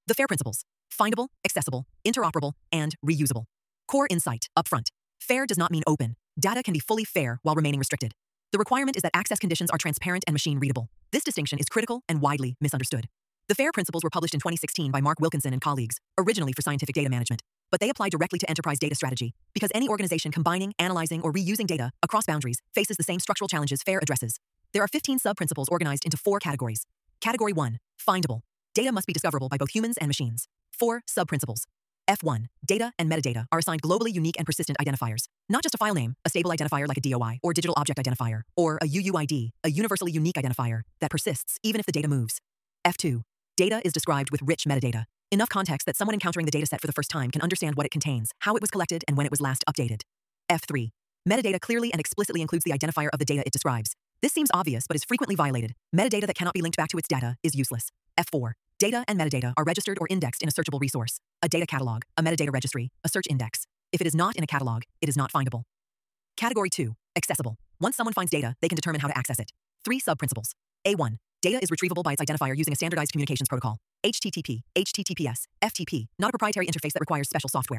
The FAIR principles: findable, accessible, interoperable, and reusable. Core insight upfront. FAIR does not mean open. Data can be fully fair while remaining restricted. The requirement is that access conditions are transparent and machine readable. This distinction is critical and widely misunderstood. The FAIR principles were published in 2016 by Mark Wilkinson and colleagues, originally for scientific data management, but they apply directly to enterprise data strategy because any organization combining, analyzing, or reusing data across boundaries faces the same structural challenges FAIR addresses. There are 15 sub-principles organized into 4 categories. Category 1, findable. Data must be discoverable by both humans and machines. 4 sub-principles. F1, data and metadata are assigned globally unique and persistent identifiers, not just a file name, a stable identifier like a DOI or digital object identifier, or a UUID, a universally unique identifier that persists even if the data moves. F2, data is described with rich metadata, enough context that someone encountering the dataset for the first time can understand what it contains, how it was collected, and when it was last updated. F3, metadata clearly and explicitly includes the identifier of the data it describes. This seems obvious but is frequently violated. Metadata that cannot be linked back to its data is useless. F4, data and metadata are registered or indexed in a searchable resource, a data catalog, a metadata registry, a search index. If it is not in a catalog, it is not findable. Category 2, accessible. Once someone finds data, they can determine how to access it. 3 sub-principles. A1, data is retrievable by its identifier using a standardized communications protocol. HTTP, HTTPS, FTP, not a proprietary interface that requires special software.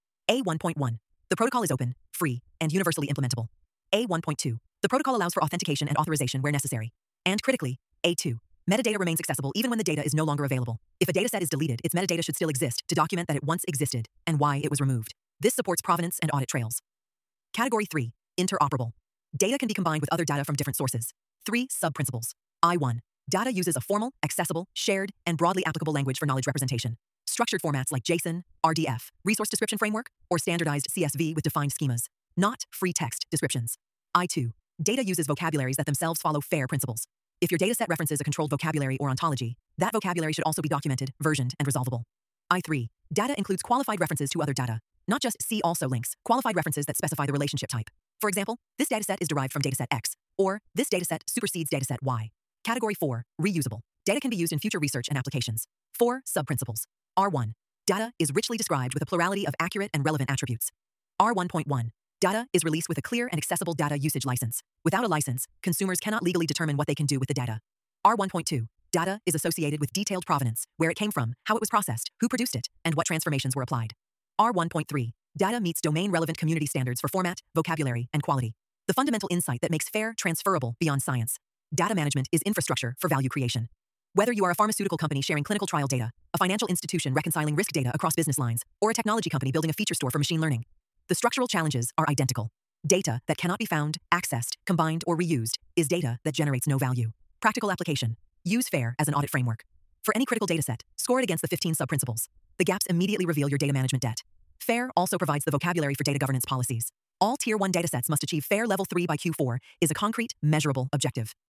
A1.1, the protocol is open, free, and universally implementable. A1.2, the protocol allows for authentication and authorization where necessary. And critically, A2, metadata remains accessible even when the data is no longer available. If a dataset is deleted, its metadata should still exist to document that it once existed and why it was removed. This supports provenance and audit trails. Category 3, interoperable. Data can be combined with other data from different sources. 3 sub-principles. I1, data uses a formal, accessible, shared, and broadly applicable language for knowledge representation. Structured formats like JSON, RDF, Resource Description Framework, or standardized CSV with defined schemas, not free text descriptions. I2, data uses vocabularies that themselves follow FAIR principles. If your dataset references a controlled vocabulary or ontology, that vocabulary should also be documented, versioned, and resolvable. I3, data includes qualified references to other data, not just see also links, qualified references that specify the relationship type. For example, this dataset is derived from dataset X, or this dataset supersedes dataset Y. Category 4, reusable. Data can be used in future research and applications. 4 sub-principles. R1, data is richly described with a plurality of accurate and relevant attributes. R1.1, data is released with a clear and accessible data usage license. Without a license, consumers cannot legally determine what they can do with the data. R1.2, data is associated with detailed provenance, where it came from, how it was processed, who produced it, and what transformations were applied. R1.3, data meets domain-relevant community standards for format, vocabulary, and quality. The fundamental insight that makes FAIR transferable beyond science. Data management is infrastructure for value creation. Whether you are a pharmaceutical company sharing clinical trial data, a financial institution reconciling risk data across business lines, or a technology company building a feature store for machine learning, the structural challenges are identical. Data that cannot be found, accessed, combined, or reused is data that generates no value. Practical application. Use FAIR as an audit framework. For any critical dataset, score it against the 15 sub-principles. The gaps immediately reveal your data management debt. FAIR also provides the vocabulary for data governance policies. All Tier 1 datasets must achieve FAIR Level 3 by Q4 is a concrete, measurable objective.